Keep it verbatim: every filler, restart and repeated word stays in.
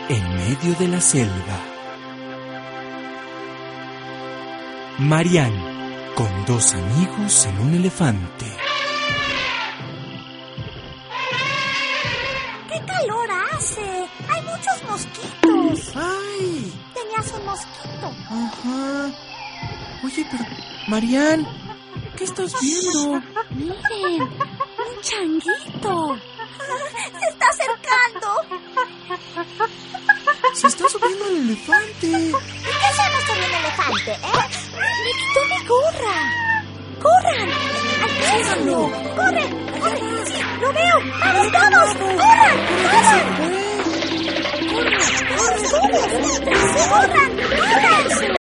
en medio de la selva. Marianne, con dos amigos en un elefante. ¡Qué calor hace! ¡Hay muchos mosquitos! ¡Ay! Tenías un mosquito. Ajá. Oye, pero, Marianne, ¿qué estás viendo? Miren, un changuito. Se está acercando. Se está subiendo el elefante. ¿Y qué hacemos con un elefante, eh? Me quitó mi gorra. ¡Corran! ¡Alcánzalo! ¡Corre! ¡Corre! ¡Sí! ¡Lo veo! ¡Vamos todos! ¡Corran! ¡Corran! ¡Corran! ¡Corran! ¡Corran! ¡Corran!